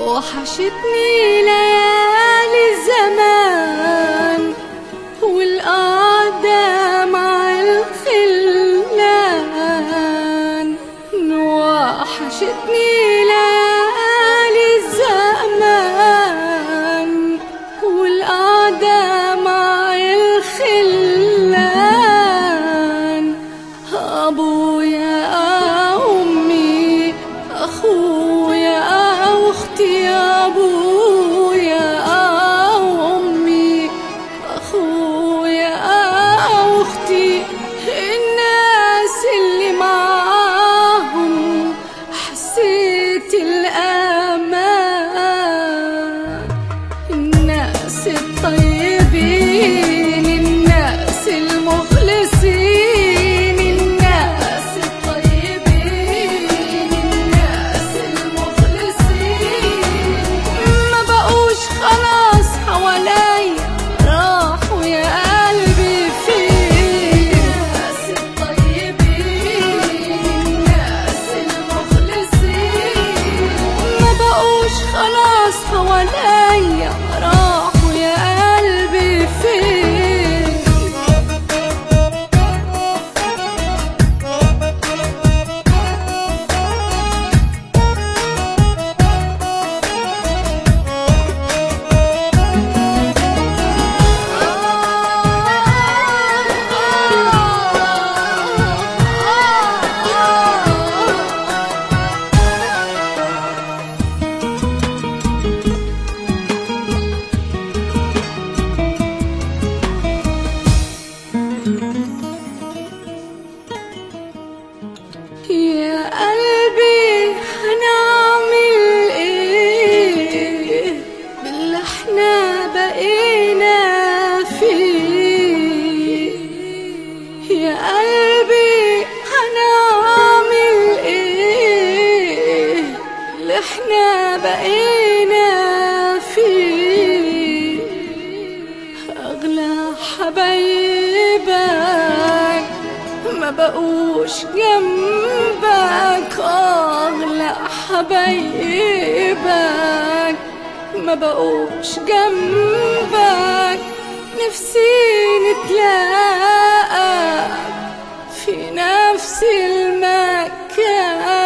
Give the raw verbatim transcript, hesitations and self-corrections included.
وحشتني ليالي الزمان والقعدة مع الخلان. وحشتني ليالي الزمان والقعدة مع الخلان. أبويا أمي أخويا أختي، أبويا أمي أخويا أختي، الناس اللي معاهم حسيت الأمان. الناس الطيبين، الناس المخلصين، الناس الطيبين، الناس المخلصين، ما بقوش خلاص حواليا، راحوا يا قلبي فين. الناس الطيبين، الناس المخلصين، ما بقوش خلاص حواليا، راحوا يا قلبي فين. يا قلبي هنعمل ايه باللي احنا بقينا فيه؟ يا قلبي هنعمل ايه اللي احنا بقينا فيه؟ اغلى حبايبك ما بقوش جنبك، أغلى حبايبك ما بقوش جنبك. نفسي نتلاقى في نفس المكان.